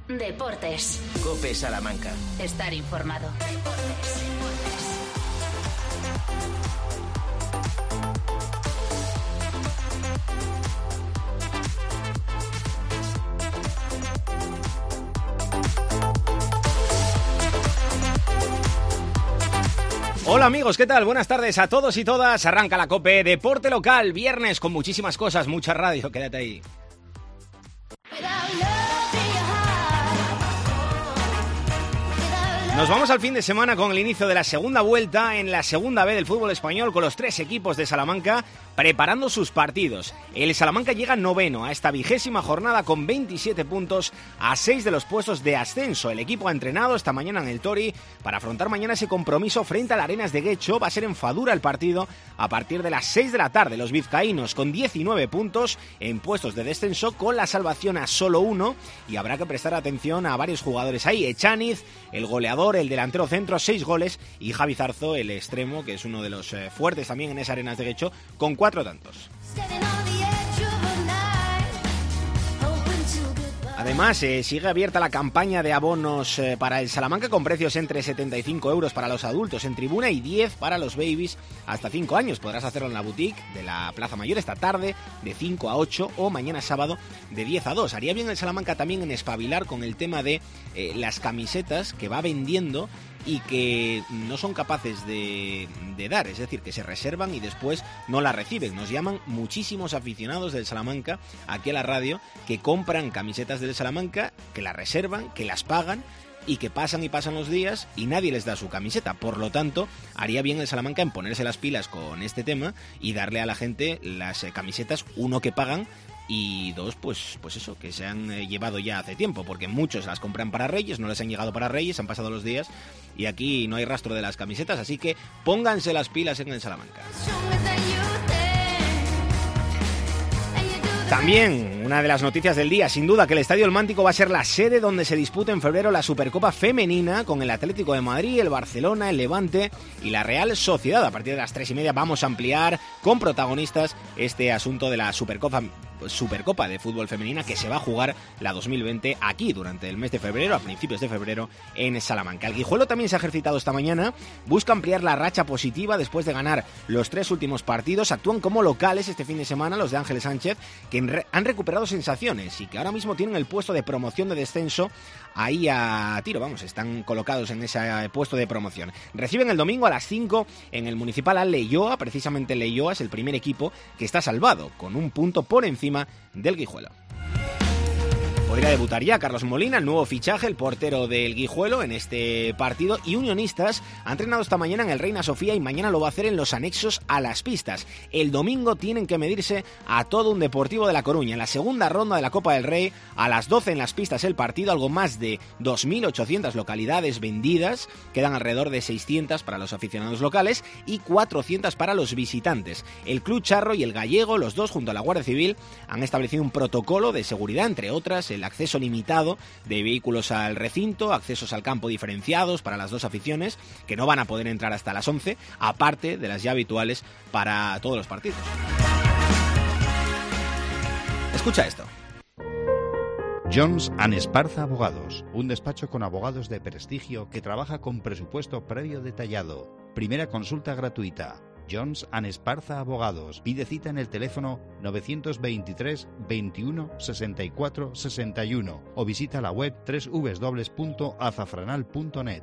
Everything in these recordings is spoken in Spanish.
Deportes. COPE Salamanca. Estar informado. Hola amigos, ¿qué tal? Buenas tardes a todos y todas. Arranca la COPE Deporte Local, viernes con muchísimas cosas, mucha radio, quédate ahí. Nos vamos al fin de semana con el inicio de la segunda vuelta en la segunda B del fútbol español con los tres equipos de Salamanca preparando sus partidos. El Salamanca llega noveno a esta 20ª jornada con 27 puntos a 6 de los puestos de ascenso. El equipo ha entrenado esta mañana en el Tori para afrontar mañana ese compromiso frente al Arenas de Guecho. Va a ser en Fadura el partido a partir de las 6 de la tarde. Los vizcaínos con 19 puntos en puestos de descenso con la salvación a solo uno y habrá que prestar atención a varios jugadores ahí. Echaniz, el goleador, el delantero centro, 6 goles y Javi Zarzo, el extremo, que es uno de los fuertes también en esa Arenas de Guecho, con 4 tantos. Además, sigue abierta la campaña de abonos para el Salamanca con precios entre 75 euros para los adultos en tribuna y 10 para los babies hasta 5 años. Podrás hacerlo en la boutique de la Plaza Mayor esta tarde de 5 a 8 o mañana sábado de 10 a 2. Haría bien el Salamanca también en espabilar con el tema de las camisetas que va vendiendo y que no son capaces de dar, es decir, que se reservan y después no las reciben. Nos llaman muchísimos aficionados del Salamanca aquí a la radio que compran camisetas del Salamanca, que las reservan, que las pagan y que pasan y pasan los días y nadie les da su camiseta. Por lo tanto, haría bien el Salamanca en ponerse las pilas con este tema y darle a la gente las camisetas, uno, que pagan, y dos, pues eso, que se han llevado ya hace tiempo, porque muchos las compran para Reyes, no les han llegado para Reyes, han pasado los días y aquí no hay rastro de las camisetas, así que pónganse las pilas en el Salamanca. También, una de las noticias del día, sin duda que el Estadio El Mántico va a ser la sede donde se dispute en febrero la Supercopa Femenina con el Atlético de Madrid, el Barcelona, el Levante y la Real Sociedad. A partir de las 3:30 vamos a ampliar con protagonistas este asunto de la Supercopa de fútbol femenina que se va a jugar la 2020 aquí durante el mes de febrero, a principios de febrero en Salamanca. El Guijuelo también se ha ejercitado esta mañana, busca ampliar la racha positiva después de ganar los 3 últimos partidos. Actúan como locales este fin de semana los de Ángel Sánchez, que han recuperado sensaciones y que ahora mismo tienen el puesto de promoción de descenso ahí a tiro, vamos, están colocados en ese puesto de promoción. Reciben el domingo a las 5 en el Municipal al Leioa, precisamente el Leioa es el primer equipo que está salvado, con un punto por encima del Guijuelo. Podría debutar ya Carlos Molina, el nuevo fichaje, el portero del Guijuelo en este partido, y Unionistas ha entrenado esta mañana en el Reina Sofía y mañana lo va a hacer en los anexos a las pistas. El domingo tienen que medirse a todo un Deportivo de La Coruña. En la segunda ronda de la Copa del Rey, a las 12 en las pistas el partido, algo más de 2.800 localidades vendidas, quedan alrededor de 600 para los aficionados locales y 400 para los visitantes. El Club Charro y el Gallego, los dos junto a la Guardia Civil, han establecido un protocolo de seguridad, entre otras, el acceso limitado de vehículos al recinto, accesos al campo diferenciados para las dos aficiones, que no van a poder entrar hasta las 11, aparte de las ya habituales para todos los partidos. Escucha esto. Jones & Esparza Abogados, un despacho con abogados de prestigio que trabaja con presupuesto previo detallado. Primera consulta gratuita. Jones & Esparza Abogados. Pide cita en el teléfono 923 21 64 61 o visita la web www.azafranal.net.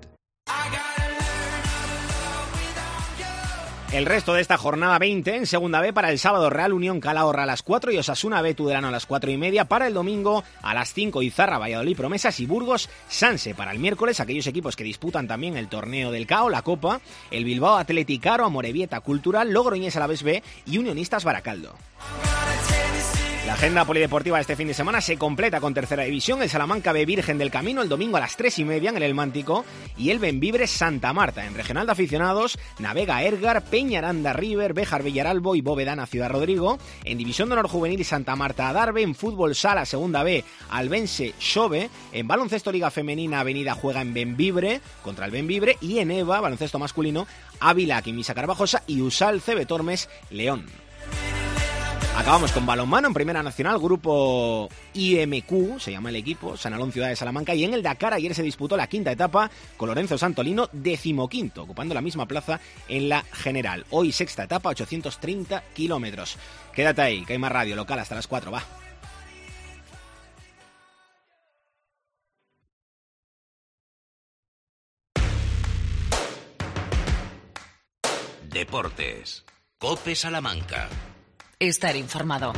El resto de esta jornada 20 en segunda B para el sábado: Real Unión Calahorra a las 4 y Osasuna B Tudelano a las 4:30. Para el domingo a las 5 Izarra Valladolid Promesas y Burgos Sanse. Para el miércoles aquellos equipos que disputan también el torneo del CAO, la Copa, el Bilbao Athletic Aro, Amorebieta Cultural, Logroñés Alavés B y Unionistas Baracaldo. La agenda polideportiva de este fin de semana se completa con tercera división, el Salamanca B Virgen del Camino el domingo a las 3:30 en el Mántico y el Bembibre Santa Marta. En regional de aficionados, Navega Ergar, Peñaranda River, Béjar Villaralbo y Bovedana Ciudad Rodrigo. En división de honor juvenil, Santa Marta Adarve. En fútbol sala segunda B, Albense Xove. En baloncesto liga femenina, Avenida juega en Bembibre contra el Bembibre. Y en EVA, baloncesto masculino, Ávila Quimisa Carvajosa y Usal CB Tormes León. Acabamos con balonmano en Primera Nacional, grupo IMQ, se llama el equipo, Sanalón Ciudad de Salamanca, y en el Dakar ayer se disputó la quinta etapa con Lorenzo Santolino, 15º, ocupando la misma plaza en la general. Hoy sexta etapa, 830 kilómetros. Quédate ahí, que hay más radio local hasta las 4, va. Deportes. COPE Salamanca. Estar informado.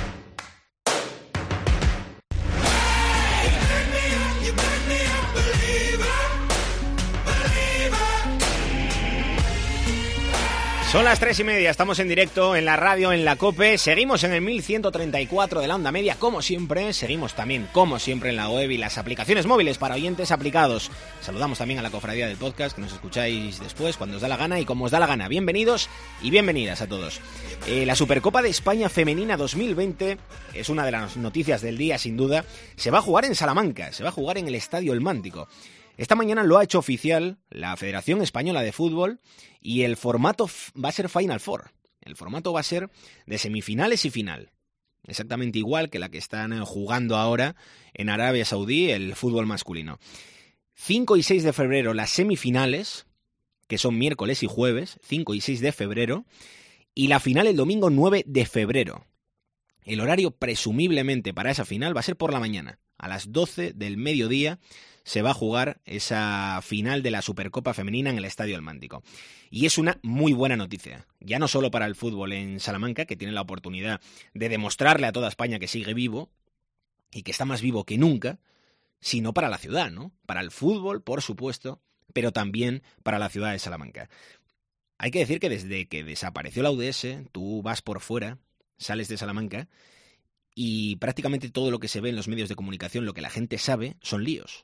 Son las 3:30, estamos en directo en la radio, en la COPE, seguimos en el 1134 de la onda media, como siempre, seguimos también, como siempre, en la web y las aplicaciones móviles para oyentes aplicados. Saludamos también a la cofradía del podcast, que nos escucháis después, cuando os da la gana y como os da la gana. Bienvenidos y bienvenidas a todos. La Supercopa de España Femenina 2020 es una de las noticias del día, sin duda. Se va a jugar en Salamanca, se va a jugar en el Estadio El Mántico. Esta mañana lo ha hecho oficial la Federación Española de Fútbol y el formato va a ser Final Four. El formato va a ser de semifinales y final. Exactamente igual que la que están jugando ahora en Arabia Saudí, el fútbol masculino. 5 y 6 de febrero las semifinales, que son miércoles y jueves, 5 y 6 de febrero, y la final el domingo 9 de febrero. El horario presumiblemente para esa final va a ser por la mañana. A las 12 del mediodía se va a jugar esa final de la Supercopa Femenina en el Estadio El Mántico. Y es una muy buena noticia, ya no solo para el fútbol en Salamanca, que tiene la oportunidad de demostrarle a toda España que sigue vivo y que está más vivo que nunca, sino para la ciudad, ¿no? Para el fútbol, por supuesto, pero también para la ciudad de Salamanca. Hay que decir que desde que desapareció la UDS, tú vas por fuera, sales de Salamanca, y prácticamente todo lo que se ve en los medios de comunicación, lo que la gente sabe, son líos.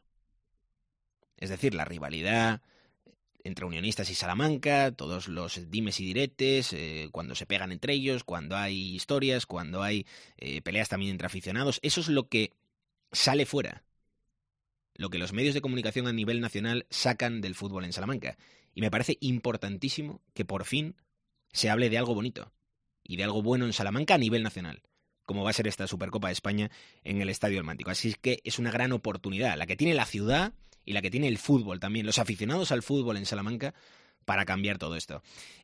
Es decir, la rivalidad entre Unionistas y Salamanca, todos los dimes y diretes, cuando se pegan entre ellos, cuando hay historias, cuando hay peleas también entre aficionados. Eso es lo que sale fuera. Lo que los medios de comunicación a nivel nacional sacan del fútbol en Salamanca. Y me parece importantísimo que por fin se hable de algo bonito y de algo bueno en Salamanca a nivel nacional, como va a ser esta Supercopa de España en el Estadio El Mántico. Así que es una gran oportunidad, la que tiene la ciudad y la que tiene el fútbol también, los aficionados al fútbol en Salamanca, para cambiar todo esto.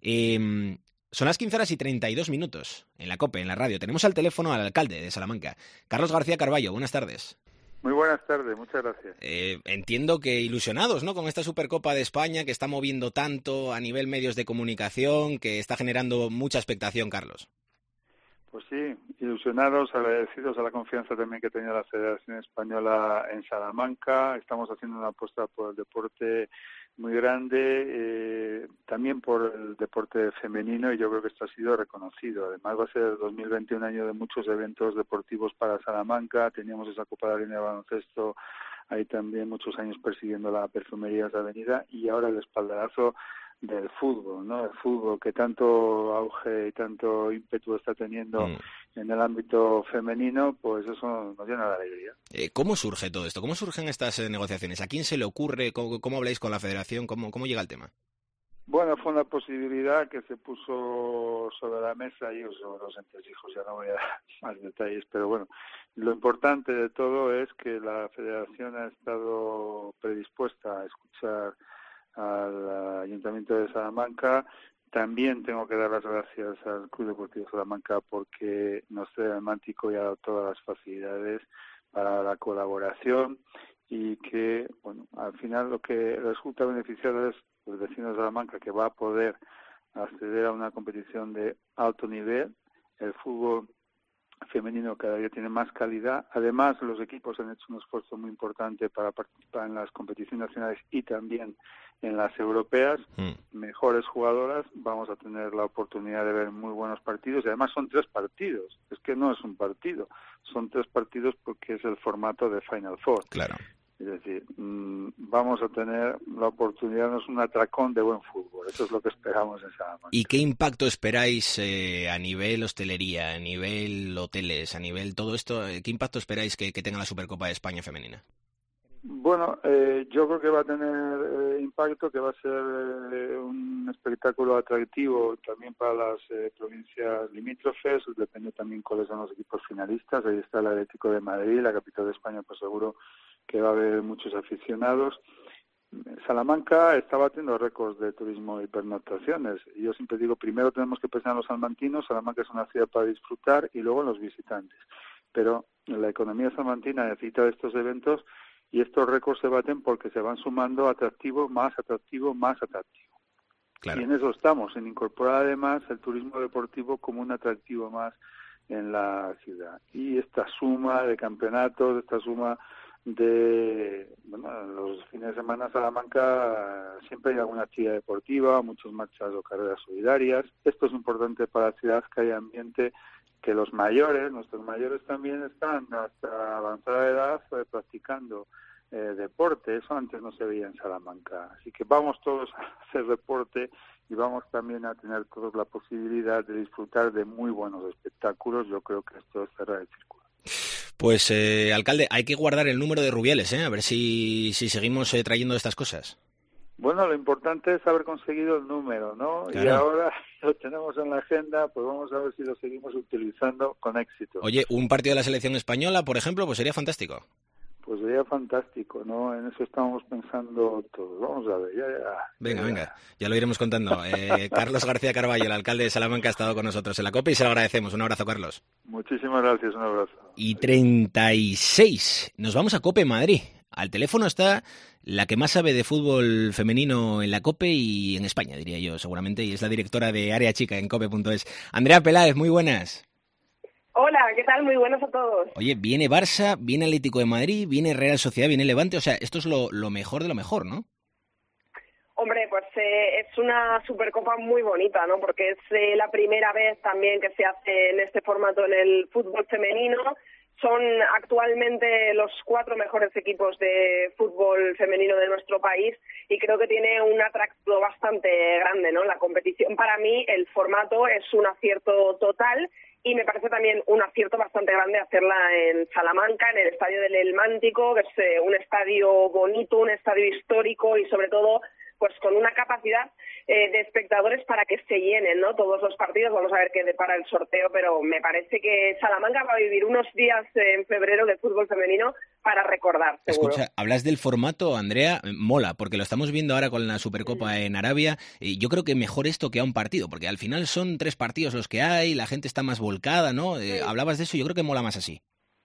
Son las 15:32 en la COPE, en la radio. Tenemos al teléfono al alcalde de Salamanca, Carlos García Carballo. Buenas tardes. Muy buenas tardes, muchas gracias. Entiendo que ilusionados, ¿no?, con esta Supercopa de España que está moviendo tanto a nivel medios de comunicación, que está generando mucha expectación, Carlos. Pues sí, ilusionados, agradecidos a la confianza también que tenía la Federación Española en Salamanca. Estamos haciendo una apuesta por el deporte muy grande, también por el deporte femenino, y yo creo que esto ha sido reconocido. Además va a ser el 2020 un año de muchos eventos deportivos para Salamanca. Teníamos esa Copa de la Línea de Baloncesto, ahí también muchos años persiguiendo la Perfumerías de Avenida, y ahora el espaldarazo del fútbol, ¿no? El fútbol que tanto auge y tanto ímpetu está teniendo en el ámbito femenino, pues eso nos llena de alegría. ¿Cómo surge todo esto? ¿Cómo surgen estas negociaciones? ¿A quién se le ocurre? ¿Cómo habláis con la Federación? ¿Cómo llega el tema? Bueno, fue una posibilidad que se puso sobre la mesa, y sobre los entresijos, ya no voy a dar más detalles, pero bueno, lo importante de todo es que la Federación ha estado predispuesta a escuchar al Ayuntamiento de Salamanca. También tengo que dar las gracias al Club Deportivo Salamanca porque nos trae el Mántico y ha dado todas las facilidades para la colaboración, y que, bueno, al final lo que resulta beneficiado es los vecinos de Salamanca, que va a poder acceder a una competición de alto nivel. El fútbol femenino cada día tiene más calidad. Además, los equipos han hecho un esfuerzo muy importante para participar en las competiciones nacionales y también en las europeas. Mejores jugadoras, vamos a tener la oportunidad de ver muy buenos partidos, y además son 3 partidos. Es que no es un partido, son 3 partidos porque es el formato de Final Four. Claro. Es decir, vamos a tener la oportunidad, no es un atracón de buen fútbol, eso es lo que esperamos en Salamanca. ¿Y qué impacto esperáis a nivel hostelería, a nivel hoteles, a nivel todo esto? ¿Qué impacto esperáis que tenga la Supercopa de España femenina? Bueno, yo creo que va a tener impacto, que va a ser un espectáculo atractivo también para las provincias limítrofes. Depende también cuáles son los equipos finalistas. Ahí está el Atlético de Madrid, la capital de España, pues seguro que va a haber muchos aficionados. Salamanca está batiendo récords de turismo y pernoctaciones. Yo siempre digo, primero tenemos que pensar en los salmantinos. Salamanca es una ciudad para disfrutar, y luego en los visitantes. Pero la economía salmantina necesita de estos eventos, y estos récords se baten porque se van sumando atractivo, más atractivo, más atractivo. Claro. Y en eso estamos, en incorporar además el turismo deportivo como un atractivo más en la ciudad. Y esta suma de campeonatos, esta suma de, los fines de semana en Salamanca siempre hay alguna actividad deportiva, muchas marchas o carreras solidarias. Esto es importante para la ciudad, que haya ambiente, que los mayores, nuestros mayores también están hasta avanzada edad practicando deporte. Eso antes no se veía en Salamanca. Así que vamos todos a hacer deporte, y vamos también a tener todos la posibilidad de disfrutar de muy buenos espectáculos. Yo creo que esto es cerrar el círculo. Pues, alcalde, hay que guardar el número de Rubiales, a ver si seguimos trayendo estas cosas. Bueno, lo importante es haber conseguido el número, ¿no? Claro. Y ahora lo tenemos en la agenda, pues vamos a ver si lo seguimos utilizando con éxito. Oye, un partido de la selección española, por ejemplo, pues sería fantástico. Pues sería fantástico, ¿no? En eso estamos pensando todos. Vamos a ver, Venga, ya lo iremos contando. Carlos García Carballo, el alcalde de Salamanca, ha estado con nosotros en la COPE y se lo agradecemos. Un abrazo, Carlos. Muchísimas gracias, un abrazo. Y 36. Nos vamos a COPE Madrid. Al teléfono está la que más sabe de fútbol femenino en la COPE y en España, diría yo, seguramente, y es la directora de Área Chica en COPE.es. Andrea Peláez, muy buenas. Hola, ¿qué tal? Muy buenos a todos. Oye, viene Barça, viene Atlético de Madrid, viene Real Sociedad, viene Levante, o sea, esto es lo mejor de lo mejor, ¿no? Hombre, pues es una Supercopa muy bonita, ¿no? Porque es la primera vez también que se hace en este formato en el fútbol femenino. Son actualmente los 4 mejores equipos de fútbol femenino de nuestro país, y creo que tiene un atractivo bastante grande, ¿no? La competición, para mí, el formato es un acierto total, y me parece también un acierto bastante grande hacerla en Salamanca, en el Estadio del El Mántico, que es un estadio bonito, un estadio histórico, y sobre todo pues con una capacidad de espectadores para que se llenen, ¿no? Todos los partidos. Vamos a ver qué depara el sorteo, pero me parece que Salamanca va a vivir unos días en febrero de fútbol femenino para recordar, seguro. Escucha, hablas del formato, Andrea, mola, porque lo estamos viendo ahora con la Supercopa en Arabia, y yo creo que mejor esto que a un partido, porque al final son 3 partidos los que hay, la gente está más volcada, ¿no? Hablabas de eso, yo creo que mola más así.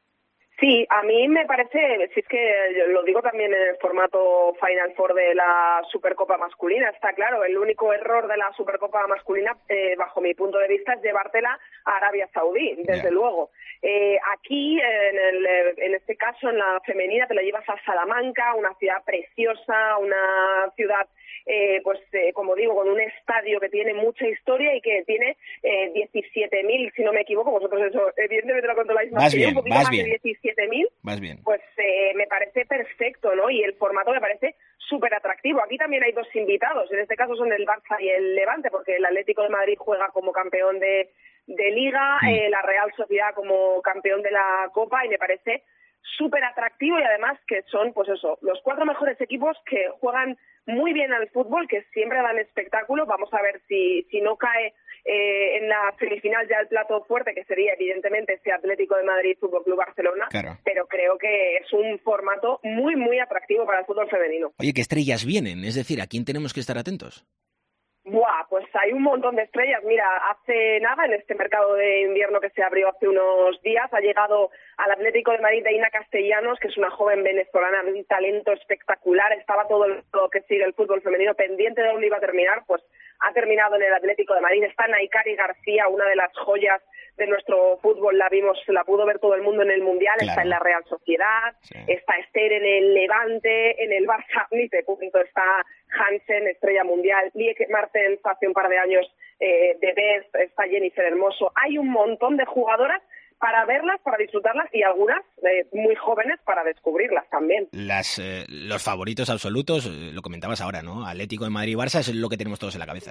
Sí, a mí me parece, si es que lo digo también en el formato Final Four de la Supercopa masculina, está claro, el único error de la Supercopa masculina, bajo mi punto de vista, es llevártela a Arabia Saudí, desde luego. Aquí, en este caso, en la femenina, te la llevas a Salamanca, una ciudad preciosa, una ciudad, como digo, con un estadio que tiene mucha historia y que tiene 17.000, si no me equivoco, vosotros eso evidentemente lo controláis más que yo, un poquito más de 17.000, pues me parece perfecto, ¿no? Y el formato me parece súper atractivo. Aquí también hay 2 invitados, en este caso son el Barça y el Levante, porque el Atlético de Madrid juega como campeón de Liga, la Real Sociedad como campeón de la Copa, y me parece súper atractivo, y además que son, pues eso, los 4 mejores equipos que juegan muy bien al fútbol, que siempre dan espectáculo. Vamos a ver si no cae en la semifinal ya el plato fuerte, que sería evidentemente este Atlético de Madrid Fútbol Club Barcelona, claro. Pero creo que es un formato muy, muy atractivo para el fútbol femenino. Oye, ¿qué estrellas vienen? Es decir, ¿a quién tenemos que estar atentos? Pues hay un montón de estrellas. Mira, hace nada, en este mercado de invierno que se abrió hace unos días, ha llegado al Atlético de Madrid de Ina Castellanos, que es una joven venezolana de un talento espectacular. Estaba todo lo que sigue el fútbol femenino pendiente de dónde iba a terminar, pues ha terminado en el Atlético de Madrid. Está Naikari García, una de las joyas de nuestro fútbol, la pudo ver todo el mundo en el Mundial, claro. Está en la Real Sociedad, sí. Está Esther en el Levante, en el Barça, ni te punto, está Hansen, estrella mundial, Lieke Martens hace un par de años de Best, está Jennifer Hermoso. Hay un montón de jugadoras para verlas, para disfrutarlas, y algunas muy jóvenes para descubrirlas también. Los favoritos absolutos, lo comentabas ahora, ¿no? Atlético de Madrid y Barça es lo que tenemos todos en la cabeza.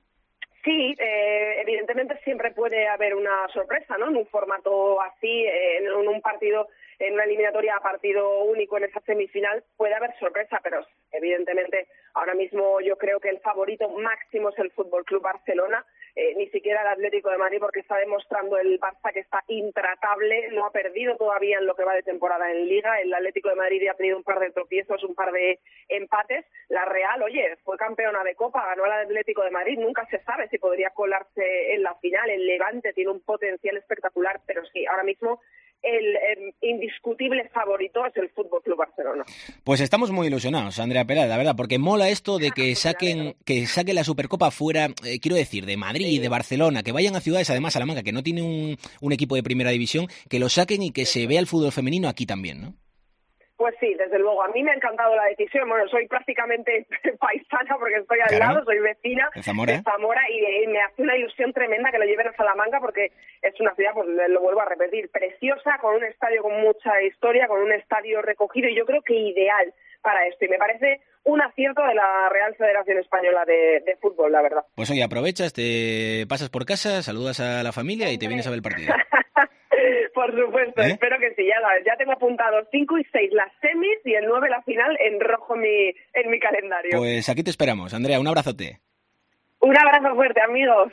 Sí, evidentemente siempre puede haber una sorpresa, ¿no? En un formato así, en un partido en una eliminatoria a partido único en esa semifinal, puede haber sorpresa, pero evidentemente ahora mismo yo creo que el favorito máximo es el Fútbol Club Barcelona, ni siquiera el Atlético de Madrid, porque está demostrando el Barça que está intratable, no ha perdido todavía en lo que va de temporada en Liga. El Atlético de Madrid ya ha tenido un par de tropiezos, un par de empates. La Real, fue campeona de Copa, ganó al Atlético de Madrid, nunca se sabe si podría colarse en la final. El Levante tiene un potencial espectacular, pero sí, ahora mismo el indiscutible favorito es el Fútbol Club Barcelona. Pues estamos muy ilusionados, Andrea Peláez, la verdad, porque mola esto de que saquen la Supercopa fuera, quiero decir, de Madrid, de Barcelona, que vayan a ciudades, además Salamanca, que no tiene un equipo de primera división, que lo saquen y que se vea el fútbol femenino aquí también, ¿no? Pues sí, desde luego. A mí me ha encantado la decisión. Bueno, soy prácticamente paisana porque estoy al lado, soy vecina de Zamora y me hace una ilusión tremenda que lo lleven a Salamanca porque es una ciudad, pues lo vuelvo a repetir, preciosa, con un estadio con mucha historia, con un estadio recogido y yo creo que ideal para esto. Y me parece un acierto de la Real Federación Española de Fútbol, la verdad. Pues oye, aprovechas, te pasas por casa, saludas a la familia y te vienes a ver el partido. Por supuesto, espero que sí, ya tengo apuntados 5 y 6 las semis y el 9 la final en rojo en mi calendario. Pues aquí te esperamos, Andrea, un abrazote. Un abrazo fuerte, amigos.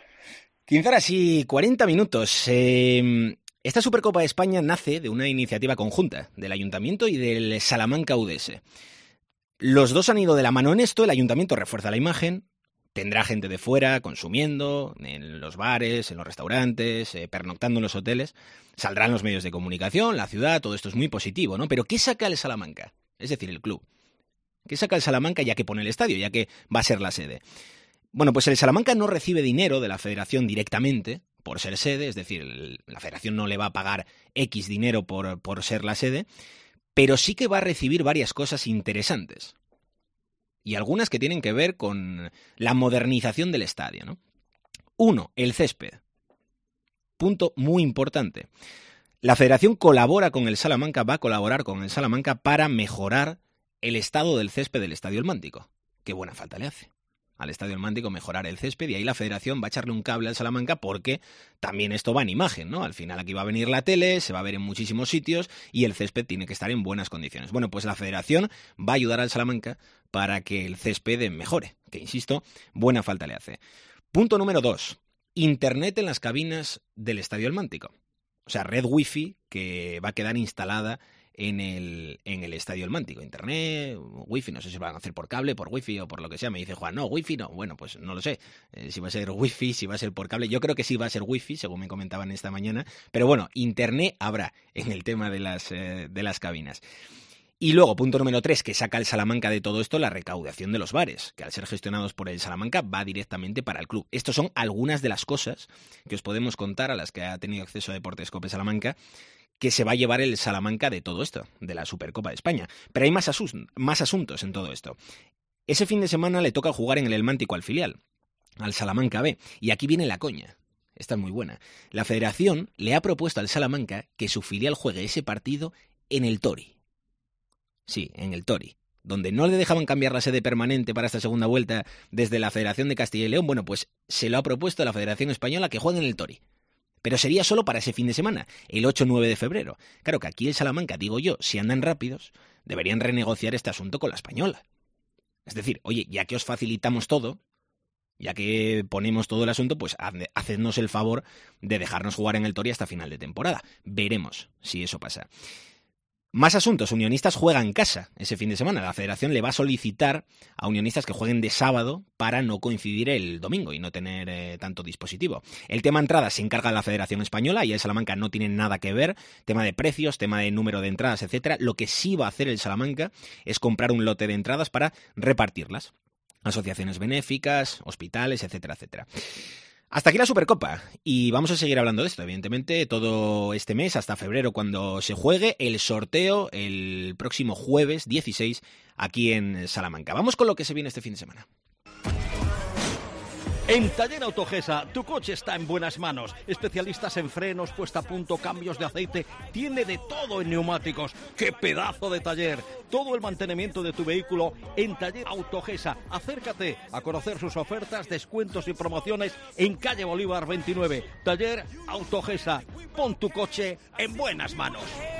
15:40. Esta Supercopa de España nace de una iniciativa conjunta del Ayuntamiento y del Salamanca UDS. Los dos han ido de la mano en esto, el Ayuntamiento refuerza la imagen, tendrá gente de fuera consumiendo en los bares, en los restaurantes, pernoctando en los hoteles. Saldrán los medios de comunicación, la ciudad, todo esto es muy positivo, ¿no? Pero ¿qué saca el Salamanca? Es decir, el club. ¿Qué saca el Salamanca ya que pone el estadio, ya que va a ser la sede? Bueno, pues el Salamanca no recibe dinero de la federación directamente por ser sede, es decir, la federación no le va a pagar X dinero por ser la sede, pero sí que va a recibir varias cosas interesantes. Y algunas que tienen que ver con la modernización del estadio, ¿no? 1. El césped. Punto muy importante. La federación colabora con el Salamanca, va a colaborar con el Salamanca para mejorar el estado del césped del Estadio El Mántico. Qué buena falta le hace al Estadio El Mántico mejorar el césped, y ahí la federación va a echarle un cable al Salamanca porque también esto va en imagen, ¿no? Al final aquí va a venir la tele, se va a ver en muchísimos sitios y el césped tiene que estar en buenas condiciones. Bueno, pues la federación va a ayudar al Salamanca para que el césped mejore, que insisto, buena falta le hace. Punto número 2. Internet en las cabinas del Estadio El Mántico. O sea, red wifi que va a quedar instalada en el Estadio El Mántico. Internet, wifi, no sé si van a hacer por cable, por wifi o por lo que sea. Me dice Juan, no, wifi no. Bueno, pues no lo sé. Si va a ser wifi, si va a ser por cable. Yo creo que sí va a ser wifi, según me comentaban esta mañana. Pero bueno, internet habrá en el tema de las cabinas. Y luego, punto número 3, que saca el Salamanca de todo esto, la recaudación de los bares, que al ser gestionados por el Salamanca va directamente para el club. Estas son algunas de las cosas que os podemos contar, a las que ha tenido acceso a Deportes Cope Salamanca, que se va a llevar el Salamanca de todo esto, de la Supercopa de España. Pero hay más asuntos en todo esto. Ese fin de semana le toca jugar en el Mántico al filial, al Salamanca B, y aquí viene la coña. Esta es muy buena. La federación le ha propuesto al Salamanca que su filial juegue ese partido en el Tori. Sí, en el Tori, donde no le dejaban cambiar la sede permanente para esta segunda vuelta desde la Federación de Castilla y León. Bueno, pues se lo ha propuesto a la Federación Española que juegue en el Tori. Pero sería solo para ese fin de semana, el 8-9 de febrero. Claro que aquí el Salamanca, digo yo, si andan rápidos, deberían renegociar este asunto con la Española. Es decir, oye, ya que os facilitamos todo, ya que ponemos todo el asunto, pues hacednos el favor de dejarnos jugar en el Tori hasta final de temporada. Veremos si eso pasa. Más asuntos. Unionistas juega en casa ese fin de semana. La federación le va a solicitar a Unionistas que jueguen de sábado para no coincidir el domingo y no tener tanto dispositivo. El tema entradas se encarga la Federación Española y el Salamanca no tiene nada que ver. Tema de precios, tema de número de entradas, etcétera. Lo que sí va a hacer el Salamanca es comprar un lote de entradas para repartirlas. Asociaciones benéficas, hospitales, etcétera, etcétera. Hasta aquí la Supercopa, y vamos a seguir hablando de esto, evidentemente, todo este mes, hasta febrero, cuando se juegue el sorteo el próximo jueves 16 aquí en Salamanca. Vamos con lo que se viene este fin de semana. En Taller Autogesa, tu coche está en buenas manos. Especialistas en frenos, puesta a punto, cambios de aceite. Tiene de todo en neumáticos. ¡Qué pedazo de taller! Todo el mantenimiento de tu vehículo en Taller Autogesa. Acércate a conocer sus ofertas, descuentos y promociones en calle Bolívar 29. Taller Autogesa. Pon tu coche en buenas manos.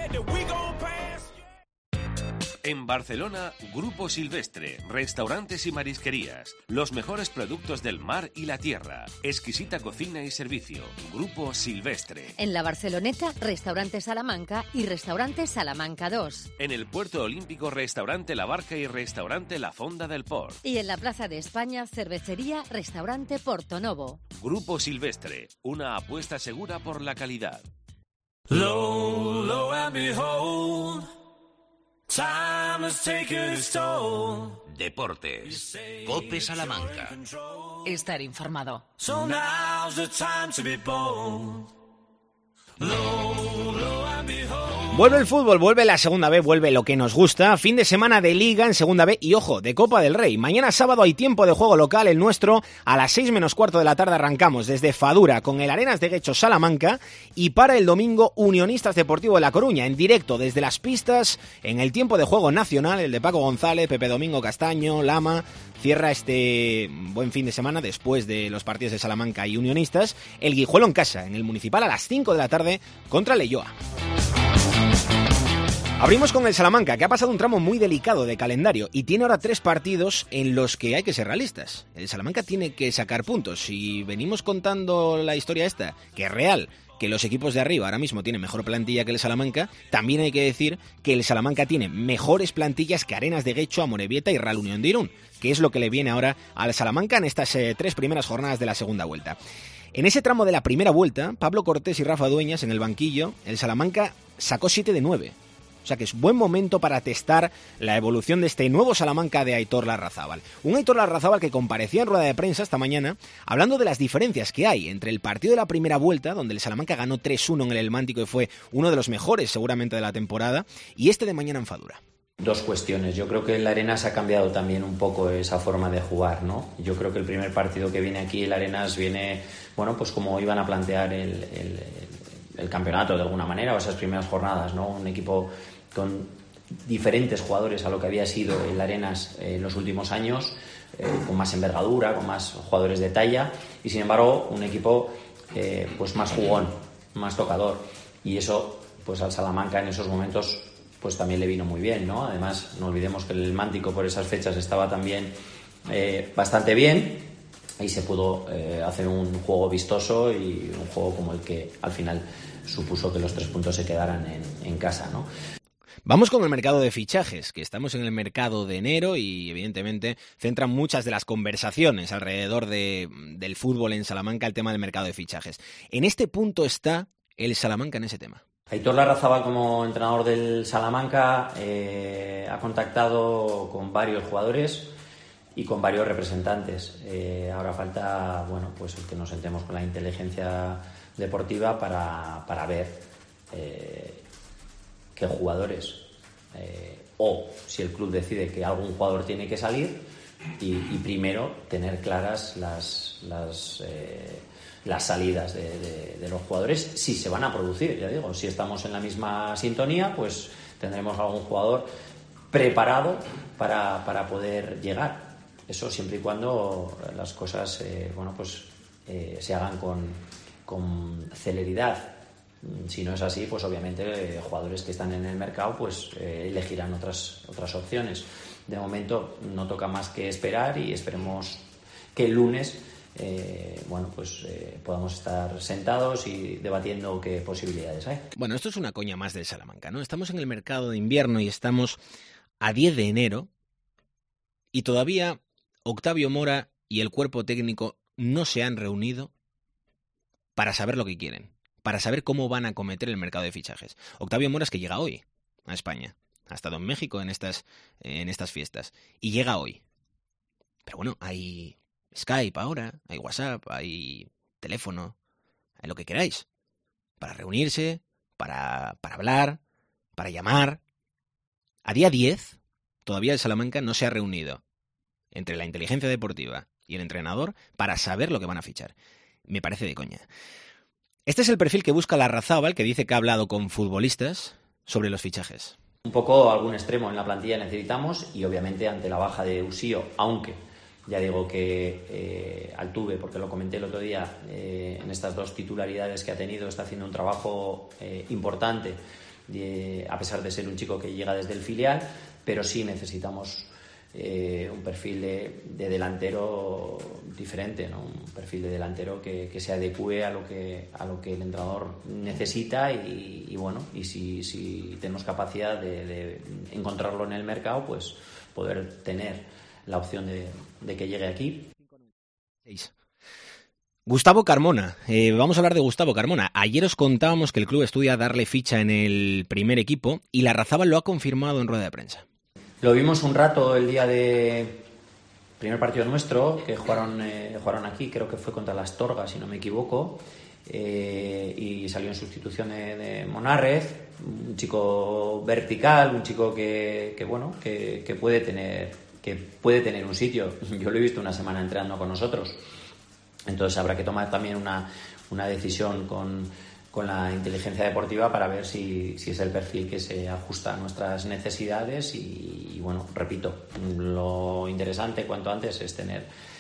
En Barcelona, Grupo Silvestre, restaurantes y marisquerías, los mejores productos del mar y la tierra, exquisita cocina y servicio. Grupo Silvestre. En la Barceloneta, Restaurante Salamanca y Restaurante Salamanca 2. En el Puerto Olímpico, Restaurante La Barca y Restaurante La Fonda del Port. Y en la Plaza de España, Cervecería Restaurante Porto Novo. Grupo Silvestre, una apuesta segura por la calidad. Lo and behold. Time has taken its toll. Deportes. COPE Salamanca. Estar informado. So now's the time to be bold. Lo and behold. Vuelve el fútbol, vuelve la segunda B, vuelve lo que nos gusta. Fin de semana de Liga en segunda B y, ojo, de Copa del Rey. Mañana sábado hay tiempo de juego local, el nuestro. A las 6 menos cuarto de la tarde arrancamos desde Fadura con el Arenas de Guecho Salamanca. Y para el domingo, Unionistas Deportivo de La Coruña, en directo desde las pistas, en el tiempo de juego nacional, el de Paco González, Pepe Domingo Castaño, Lama. Cierra este buen fin de semana después de los partidos de Salamanca y Unionistas, el Guijuelo en casa, en el Municipal a las 5 de la tarde contra Leioa. Abrimos con el Salamanca, que ha pasado un tramo muy delicado de calendario y tiene ahora 3 partidos en los que hay que ser realistas. El Salamanca tiene que sacar puntos. Si venimos contando la historia esta, que es real, que los equipos de arriba ahora mismo tienen mejor plantilla que el Salamanca, también hay que decir que el Salamanca tiene mejores plantillas que Arenas de Guecho, Amorebieta y Real Unión de Irún, que es lo que le viene ahora al Salamanca en estas 3 primeras jornadas de la segunda vuelta. En ese tramo de la primera vuelta, Pablo Cortés y Rafa Dueñas en el banquillo, el Salamanca sacó 7 de 9. O sea que es buen momento para testar la evolución de este nuevo Salamanca de Aitor Larrazábal. Un Aitor Larrazábal que comparecía en rueda de prensa esta mañana hablando de las diferencias que hay entre el partido de la primera vuelta, donde el Salamanca ganó 3-1 en el Elmántico y fue uno de los mejores seguramente de la temporada, y este de mañana en Fadura. 2 cuestiones. Yo creo que en la Arenas ha cambiado también un poco esa forma de jugar, ¿no? Yo creo que el primer partido que viene aquí, el Arenas, viene, bueno, pues como iban a plantear el campeonato de alguna manera, o esas primeras jornadas, ¿no? Un equipo con diferentes jugadores a lo que había sido el Arenas en los últimos años, con más envergadura, con más jugadores de talla, y sin embargo un equipo pues más jugón, más tocador, y eso pues al Salamanca en esos momentos pues también le vino muy bien, ¿no? Además no olvidemos que el Mántico por esas fechas estaba también bastante bien y se pudo hacer un juego vistoso y un juego como el que al final supuso que los 3 puntos se quedaran en casa, ¿no? Vamos con el mercado de fichajes, que estamos en el mercado de enero y evidentemente centran muchas de las conversaciones alrededor del fútbol en Salamanca el tema del mercado de fichajes. En este punto está el Salamanca en ese tema. Aitor Larrazábal, como entrenador del Salamanca, ha contactado con varios jugadores y con varios representantes. Ahora falta, bueno, pues que nos sentemos con la inteligencia deportiva para ver qué jugadores o si el club decide que algún jugador tiene que salir y primero tener claras las salidas de los jugadores, si se van a producir. Ya digo, si estamos en la misma sintonía, pues tendremos algún jugador preparado para poder llegar. Eso siempre y cuando las cosas se hagan con celeridad. Si no es así, pues obviamente jugadores que están en el mercado pues elegirán otras opciones. De momento no toca más que esperar y esperemos que el lunes podamos estar sentados y debatiendo qué posibilidades hay. Bueno, esto es una coña más del Salamanca, ¿no? Estamos en el mercado de invierno y estamos a 10 de enero y todavía Octavio Mora y el cuerpo técnico no se han reunido para saber lo que quieren, para saber cómo van a acometer el mercado de fichajes. Octavio Mora es que llega hoy a España. Ha estado en México en estas fiestas y llega hoy. Pero bueno, hay Skype ahora, hay WhatsApp, hay teléfono, hay lo que queráis. Para reunirse, para hablar, para llamar. A día 10, todavía el Salamanca no se ha reunido entre la inteligencia deportiva y el entrenador para saber lo que van a fichar. Me parece de coña. Este es el perfil que busca Larrazábal, que dice que ha hablado con futbolistas sobre los fichajes. Un poco algún extremo en la plantilla necesitamos y obviamente ante la baja de Usío, aunque ya digo que Altuve, porque lo comenté el otro día, en estas 2 titularidades que ha tenido está haciendo un trabajo importante, a pesar de ser un chico que llega desde el filial, pero sí necesitamos un perfil de delantero diferente, ¿no? Un perfil de delantero que se adecue a lo que el entrenador necesita y bueno, y si tenemos capacidad de encontrarlo en el mercado, pues poder tener la opción de que llegue aquí. Gustavo Carmona, vamos a hablar de Gustavo Carmona. Ayer os contábamos que el club estudia darle ficha en el primer equipo y Larrazábal lo ha confirmado en rueda de prensa. Lo vimos un rato el día de primer partido nuestro, que jugaron aquí, creo que fue contra la Astorga, si no me equivoco, y salió en sustitución de Monárrez, un chico vertical, un chico que puede tener un sitio. Yo lo he visto una semana entrenando con nosotros, entonces habrá que tomar también una decisión con la inteligencia deportiva para ver si es el perfil que se ajusta a nuestras necesidades y bueno, repito, lo interesante cuanto antes es tener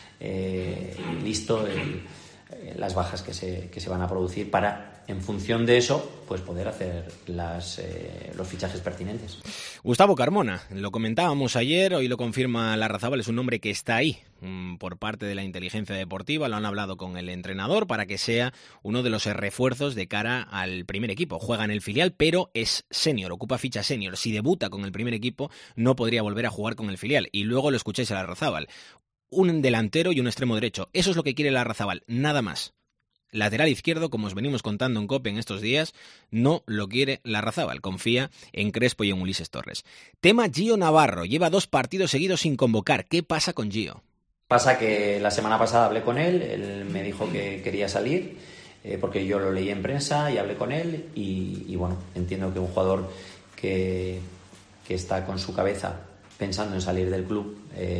listo las bajas que se van a producir para, en función de eso, pues poder hacer los fichajes pertinentes. Gustavo Carmona, lo comentábamos ayer, hoy lo confirma Larrazábal, es un nombre que está ahí por parte de la inteligencia deportiva, lo han hablado con el entrenador para que sea uno de los refuerzos de cara al primer equipo. Juega en el filial, pero es senior, ocupa ficha senior. Si debuta con el primer equipo, no podría volver a jugar con el filial. Y luego lo escucháis a Larrazábal. Un delantero y un extremo derecho. Eso es lo que quiere Larrazábal, nada más. Lateral izquierdo, como os venimos contando en COPE en estos días, no lo quiere Larrazábal. Confía en Crespo y en Ulises Torres. Tema Gio Navarro. Lleva 2 partidos seguidos sin convocar. ¿Qué pasa con Gio? Pasa que la semana pasada hablé con él me dijo que quería salir, porque yo lo leí en prensa y hablé con él y bueno, entiendo que un jugador que está con su cabeza pensando en salir del club,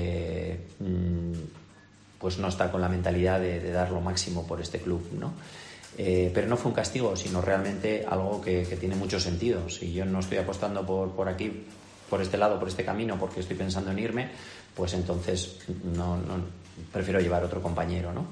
pues no está con la mentalidad de dar lo máximo por este club, ¿no? Pero no fue un castigo, sino realmente algo que tiene mucho sentido. Si yo no estoy apostando por aquí, por este lado, por este camino, porque estoy pensando en irme, pues entonces no prefiero llevar otro compañero, ¿no?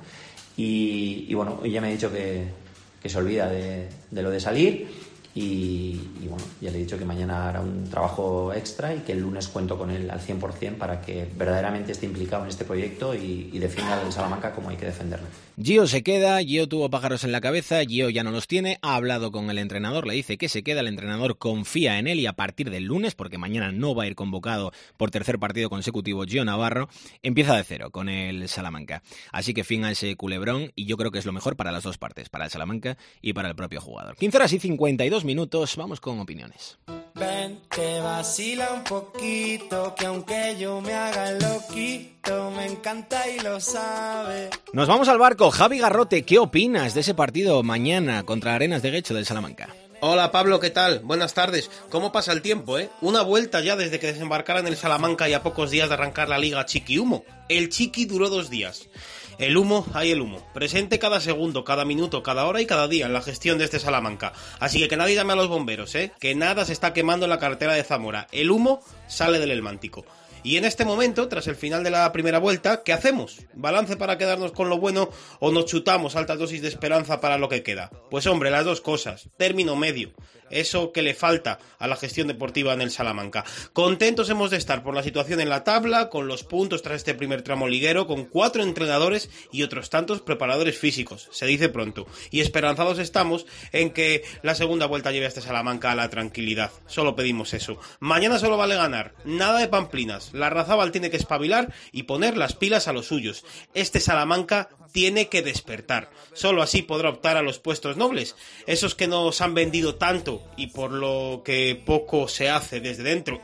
Y bueno, ya me ha dicho que se olvida de lo de salir. Y bueno, ya le he dicho que mañana hará un trabajo extra y que el lunes cuento con él al 100% para que verdaderamente esté implicado en este proyecto y defienda al Salamanca como hay que defenderlo. Gio se queda, Gio tuvo pájaros en la cabeza, Gio ya no los tiene, ha hablado con el entrenador, le dice que se queda, el entrenador confía en él y a partir del lunes, porque mañana no va a ir convocado por tercer partido consecutivo Gio Navarro, empieza de cero con el Salamanca. Así que fin a ese culebrón y yo creo que es lo mejor para las dos partes, para el Salamanca y para el propio jugador. 15:52 minutos, vamos con opiniones. Ven, que vacila un poquito, que aunque yo me haga loquito, me encanta y lo sabe. Nos vamos al barco. Javi Garrote, ¿qué opinas de ese partido mañana contra Arenas de Guecho del Salamanca? Hola Pablo, ¿qué tal? Buenas tardes. ¿Cómo pasa el tiempo, eh? Una vuelta ya desde que desembarcara en el Salamanca y a pocos días de arrancar la Liga Chiqui Humo. El Chiqui duró 2 días. El humo, hay el humo. Presente cada segundo, cada minuto, cada hora y cada día en la gestión de este Salamanca. Así que nadie llame a los bomberos, que nada se está quemando en la carretera de Zamora. El humo sale del Elmántico. Y en este momento, tras el final de la primera vuelta, ¿qué hacemos? ¿Balance para quedarnos con lo bueno o nos chutamos altas dosis de esperanza para lo que queda? Pues hombre, las dos cosas. Término medio. Eso que le falta a la gestión deportiva en el Salamanca. Contentos hemos de estar por la situación en la tabla, con los puntos tras este primer tramo liguero, con 4 entrenadores y otros tantos preparadores físicos. Se dice pronto. Y esperanzados estamos en que la segunda vuelta lleve a este Salamanca a la tranquilidad. Solo pedimos eso. Mañana solo vale ganar. Nada de pamplinas. Larrazábal tiene que espabilar y poner las pilas a los suyos. Este Salamanca tiene que despertar. Solo así podrá optar a los puestos nobles. Esos que nos han vendido tanto y por lo que poco se hace desde dentro.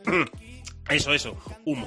Eso, humo.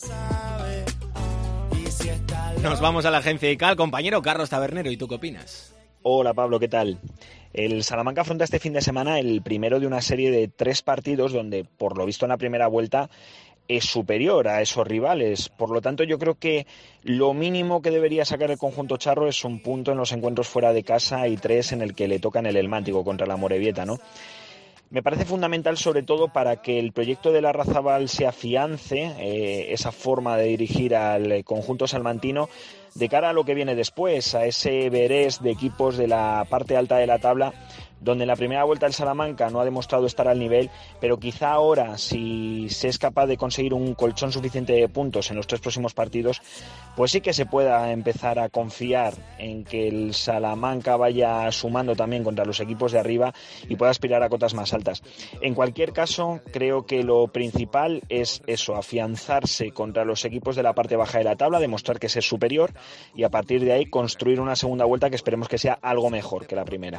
Nos vamos a la agencia ICAL, compañero Carlos Tabernero, ¿y tú qué opinas? Hola Pablo, ¿qué tal? El Salamanca afronta este fin de semana el primero de una serie de 3 partidos donde, por lo visto en la primera vuelta, es superior a esos rivales. Por lo tanto, yo creo que lo mínimo que debería sacar el conjunto charro es un punto en los encuentros fuera de casa y 3 en el que le toca en el Elmántico contra la Amorebieta, ¿no? Me parece fundamental, sobre todo, para que el proyecto de Larrazábal se afiance, esa forma de dirigir al conjunto salmantino, de cara a lo que viene después, a ese Everest de equipos de la parte alta de la tabla, donde en la primera vuelta el Salamanca no ha demostrado estar al nivel, pero quizá ahora, si se es capaz de conseguir un colchón suficiente de puntos en los 3 próximos partidos, pues sí que se pueda empezar a confiar en que el Salamanca vaya sumando también contra los equipos de arriba y pueda aspirar a cotas más altas. En cualquier caso, creo que lo principal es eso, afianzarse contra los equipos de la parte baja de la tabla, demostrar que se es superior y a partir de ahí construir una segunda vuelta que esperemos que sea algo mejor que la primera.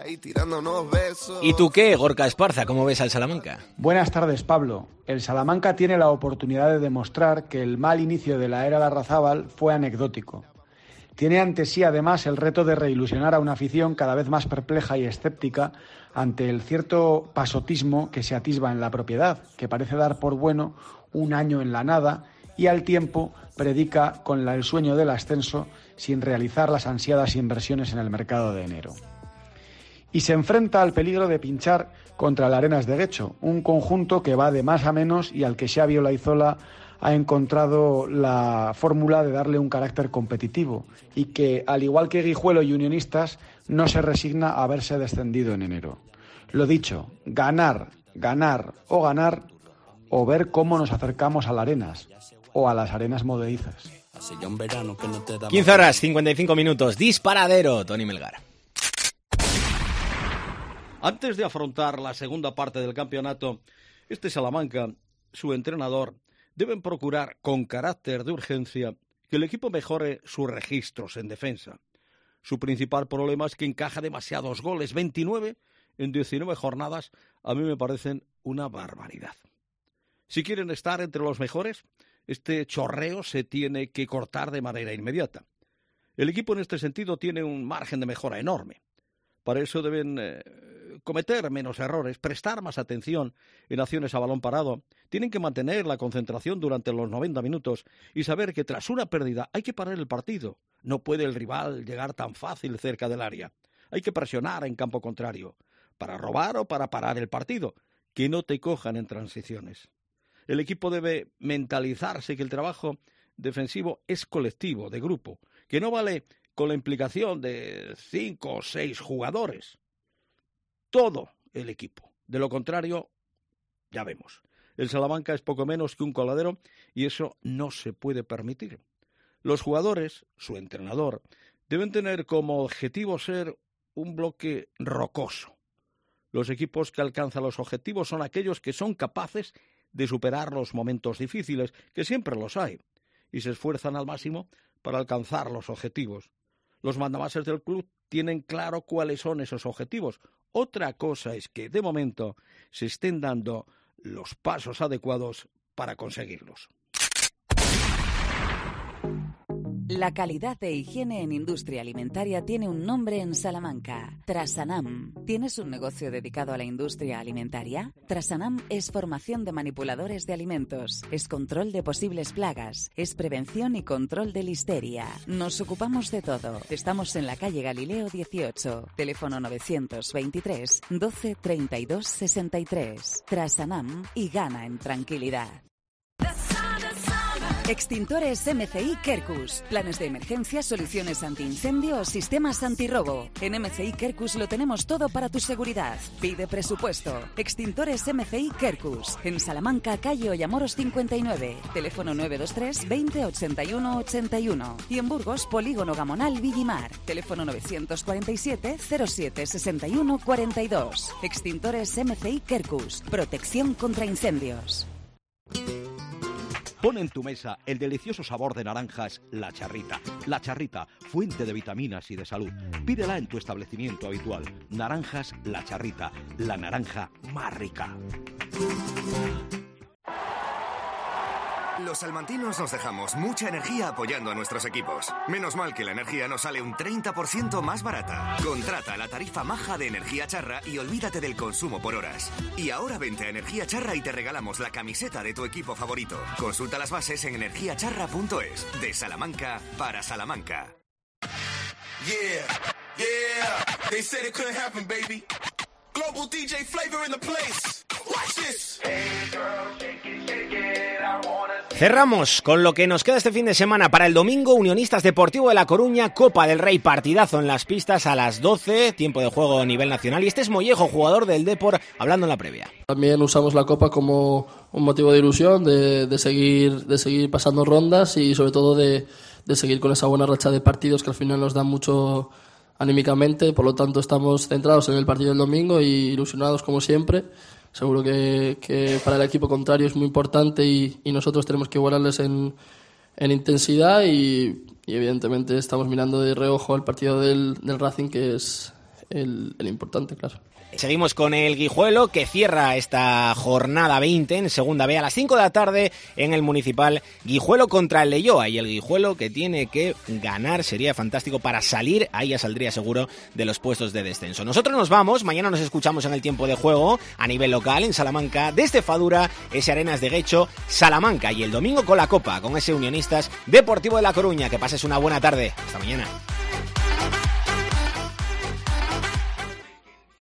¿Y tú qué, Gorka Esparza? ¿Cómo ves al Salamanca? Buenas tardes, Pablo. El Salamanca tiene la oportunidad de demostrar que el mal inicio de la era Larrazábal fue anecdótico. Tiene ante sí, además, el reto de reilusionar a una afición cada vez más perpleja y escéptica ante el cierto pasotismo que se atisba en la propiedad, que parece dar por bueno un año en la nada y al tiempo predica con el sueño del ascenso sin realizar las ansiadas inversiones en el mercado de enero. Y se enfrenta al peligro de pinchar contra el Arenas de Guecho, un conjunto que va de más a menos y al que Xabi Olaizola ha encontrado la fórmula de darle un carácter competitivo y que, al igual que Guijuelo y Unionistas, no se resigna a haberse descendido en enero. Lo dicho, ganar o ver cómo nos acercamos al Arenas o a las arenas movedizas. 15 horas, 55 minutos, disparadero, Tony Melgar. Antes de afrontar la segunda parte del campeonato, este Salamanca, su entrenador, deben procurar con carácter de urgencia que el equipo mejore sus registros en defensa. Su principal problema es que encaja demasiados goles, 29 en 19 jornadas, a mí me parecen una barbaridad. Si quieren estar entre los mejores, este chorreo se tiene que cortar de manera inmediata. El equipo en este sentido tiene un margen de mejora enorme. Para eso deben cometer menos errores, prestar más atención en acciones a balón parado. Tienen que mantener la concentración durante los 90 minutos y saber que tras una pérdida hay que parar el partido. No puede el rival llegar tan fácil cerca del área. Hay que presionar en campo contrario, para robar o para parar el partido, que no te cojan en transiciones. El equipo debe mentalizarse que el trabajo defensivo es colectivo, de grupo, que no vale con la implicación de 5 o 6 jugadores. Todo el equipo. De lo contrario, ya vemos. El Salamanca es poco menos que un coladero y eso no se puede permitir. Los jugadores, su entrenador, deben tener como objetivo ser un bloque rocoso. Los equipos que alcanzan los objetivos son aquellos que son capaces de superar los momentos difíciles, que siempre los hay, y se esfuerzan al máximo para alcanzar los objetivos. Los mandamases del club tienen claro cuáles son esos objetivos. Otra cosa es que, de momento, se estén dando los pasos adecuados para conseguirlos. La calidad de higiene en industria alimentaria tiene un nombre en Salamanca: Trasanam. ¿Tienes un negocio dedicado a la industria alimentaria? Trasanam es formación de manipuladores de alimentos, es control de posibles plagas, es prevención y control de listeria. Nos ocupamos de todo. Estamos en la calle Galileo 18, teléfono 923 12 32 63. Trasanam y gana en tranquilidad. Extintores MCI Quercus. Planes de emergencia, soluciones antiincendio o sistemas antirrobo. En MCI Quercus lo tenemos todo para tu seguridad. Pide presupuesto. Extintores MCI Quercus. En Salamanca, calle Ollamoros 59. Teléfono 923 20 81 81. Y en Burgos, Polígono Gamonal Villimar. Teléfono 947 07 61 42. Extintores MCI Quercus. Protección contra incendios. Pon en tu mesa el delicioso sabor de naranjas La Charrita. La Charrita, fuente de vitaminas y de salud. Pídela en tu establecimiento habitual. Naranjas La Charrita, la naranja más rica. Los salmantinos nos dejamos mucha energía apoyando a nuestros equipos. Menos mal que la energía nos sale un 30% más barata. Contrata la tarifa maja de Energía Charra y olvídate del consumo por horas. Y ahora vente a Energía Charra y te regalamos la camiseta de tu equipo favorito. Consulta las bases en energiacharra.es. De Salamanca para Salamanca. Yeah, they said it couldn't happen, baby. Global DJ Flavor in the place. Watch this. Hey girl, shake it, I wanna... Cerramos con lo que nos queda este fin de semana. Para el domingo, Unionistas Deportivo de La Coruña, Copa del Rey, partidazo en las pistas a las 12, tiempo de juego a nivel nacional. Y este es Mollejo, jugador del Depor, hablando en la previa. También usamos la Copa como un motivo de ilusión, de seguir pasando rondas y sobre todo de seguir con esa buena racha de partidos que al final nos dan mucho anímicamente. Por lo tanto, estamos centrados en el partido del domingo y ilusionados como siempre. Seguro que para el equipo contrario es muy importante y nosotros tenemos que igualarles en intensidad y evidentemente estamos mirando de reojo al partido del Racing, que es el importante, claro. Seguimos con el Guijuelo, que cierra esta jornada 20 en Segunda B a las 5 de la tarde en el Municipal. Guijuelo contra el Leioa, y el Guijuelo que tiene que ganar sería fantástico para salir, ahí ya saldría seguro de los puestos de descenso. Nosotros nos vamos, mañana nos escuchamos en el tiempo de juego a nivel local en Salamanca, desde Fadura, ese Arenas de Guecho, Salamanca, y el domingo con la Copa, con ese Unionistas Deportivo de La Coruña. Que pases una buena tarde, hasta mañana.